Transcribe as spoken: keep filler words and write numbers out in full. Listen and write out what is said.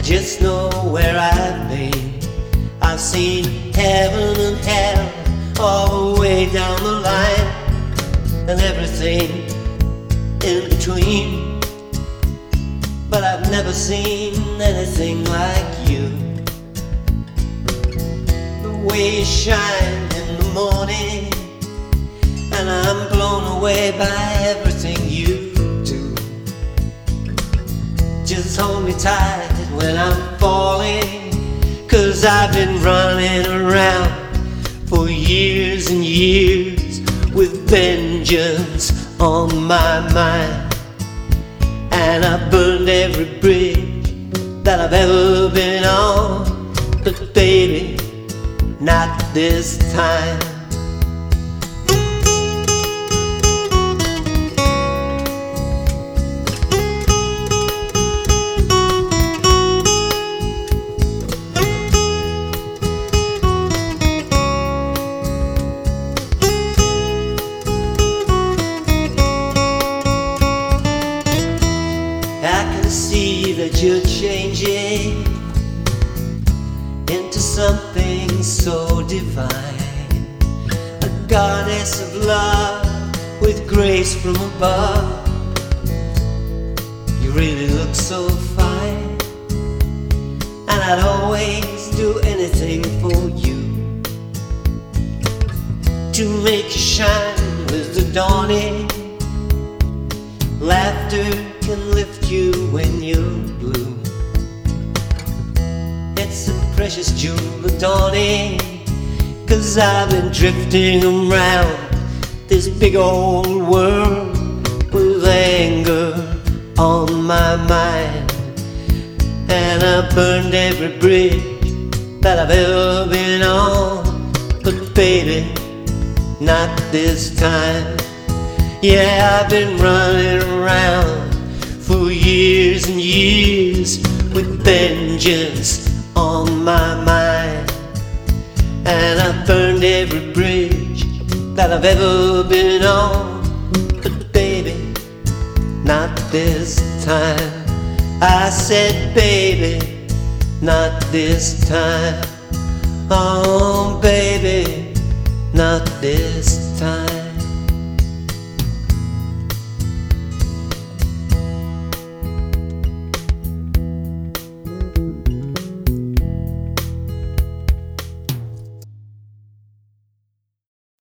just know where I've been. I've seen heaven and hell all the way down the line, and everything in between. But I've never seen anything like you. The way you shine in the morning, and I'm blown away by everything you do. Just hold me tight when I'm falling, 'cause I've been running around for years and years with vengeance on my mind. And I've burned every bridge that I've ever been on, but baby, not this time. See that you're changing into something so divine, a goddess of love with grace from above. You really look so fine, and I'd always do anything for you to make you shine with the dawning. Laughter can lift you when you're blue. It's a precious jewel, the dawning, 'cause I've been drifting around this big old world with anger on my mind. And I've burned every bridge that I've ever been on, but baby, not this time. Yeah, I've been running around for years and years with vengeance on my mind. And I've burned every bridge that I've ever been on, but baby, not this time. I said, baby, not this time. Oh, baby, not this time.